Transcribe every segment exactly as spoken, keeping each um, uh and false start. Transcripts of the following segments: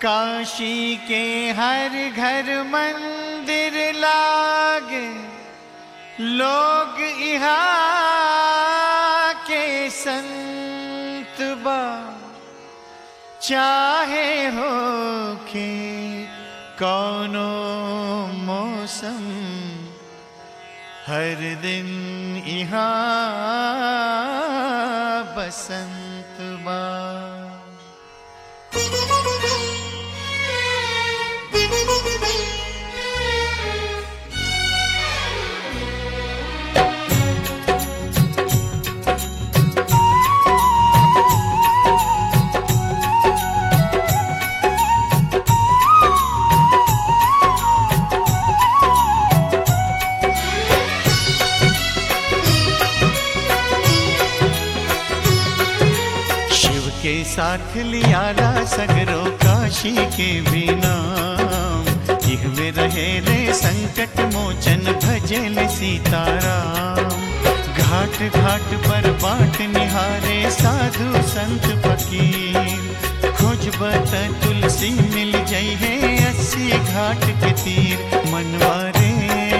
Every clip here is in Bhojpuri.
काशी के हर घर मंदिर लागे, लोग यहाँ के संत बा। चाहे हो के कौनो मौसम, हर दिन यहाँ बसंत बा। के साथ लियाला सगरो काशी के भी नाम, इह में रहे रे संकट मोचन भजल सीताराम। घाट घाट पर बाट निहारे साधु संत फकीर, खोजबत तुलसी मिल जाई है अस्सी घाट के तीर। मनवारे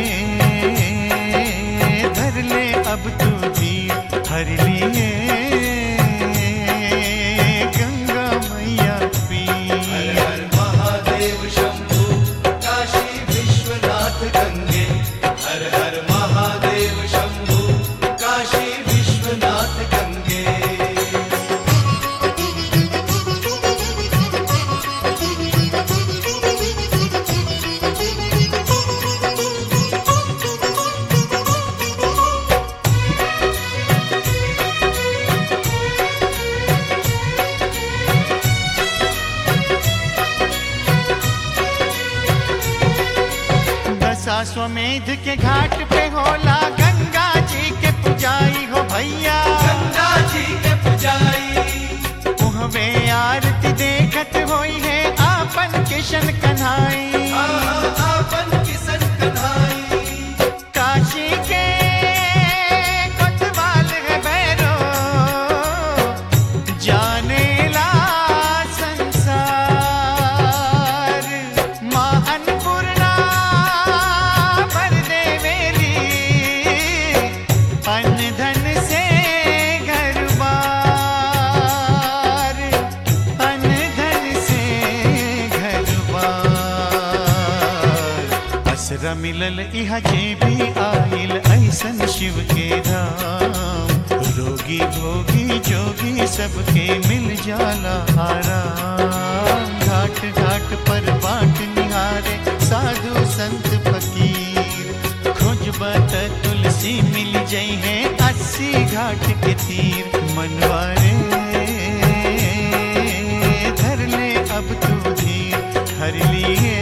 धर ले अब तू धीर, हर लिए दशाश्वमेध के घाट पे होला गंगा जी के पुजाई हो भैया, गंगा जी के पुजाई। उहवे आरती देखत होई है आपन किशन कन्हाई, आपन किशन कन्हाई। काशी के कोतवाल है भैरो, जाने ला संसार। माँ अन्नपूर्णा मिलल इहा जे भी आइल ऐसन शिव के धाम। रोगी भोगी जोगी सबके मिल जाला आराम। घाट घाट पर बाट निहारे साधु संत फकीर, खोजबत तुलसी मिल जाई है अस्सी घाट के तीर। मनवारे धर ले अब तू धीर, हर लिए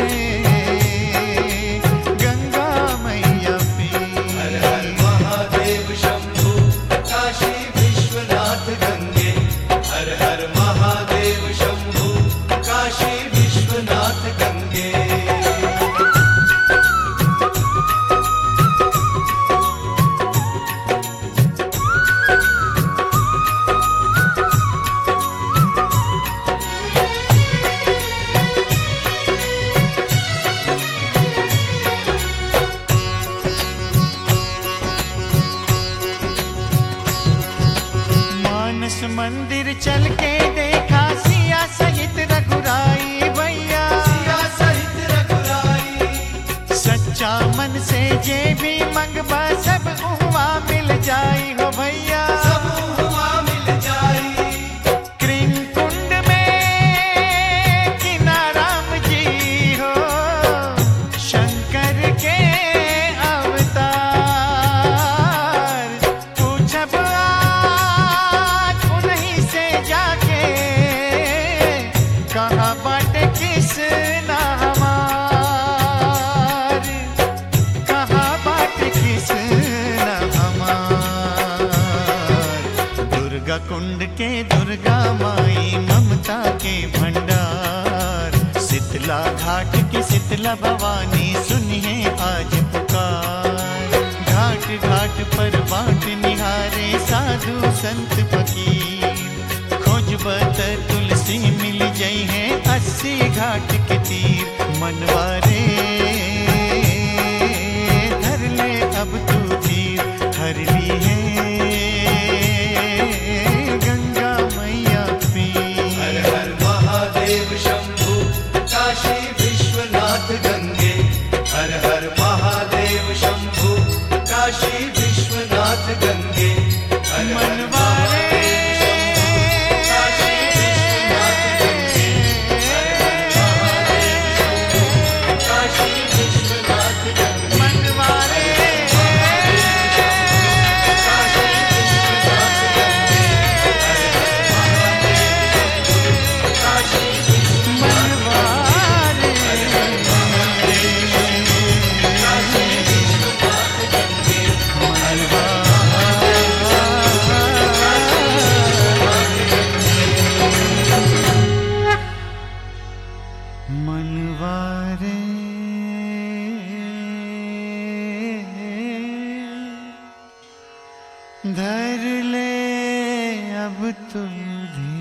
मंदिर चल के देखा सिया सहित रघुराई भैया, सिया सहित रघुराई। सच्चा मन से जे भी मंगबा सब उहवा मिल जाई हो भैया, सब उहवा मिल जाई। कृष्ण कुंड में किनाराम जी हो, शंकर के अवतार। पूछब कहाँ बाटे किसना हमार, कहाँ बाटे किसना हमार। दुर्गा कुंड के दुर्गा माई ममता के भंडार, शीतला घाट की शीतला भवानी सुनिए आज पुकार। घाट घाट पर बाट निहारे साधु संत फकीर, खोज बत तुलसी मिल जई है अस्सी घाट के तीर मनवारे धर ले अब तू तीर हर ली है गंगा मैया पीर। हर हर महादेव शंभु काशी विश्वनाथ गंगे। हर हर महादेव शंभु काशी विश्वनाथ गंगे। हर हर मनवारे काशी विश्वनाथ गंगे। हर हर महादेव शंभु काशी विश्वनाथ गंगे। मनवारे काशी विश्वनाथ गंगे। हर हर महादेव शंभु काशी विश्वनाथ मनवारे काशी विश्वनाथ गंगे। मनवारे धर ले अब तुम भी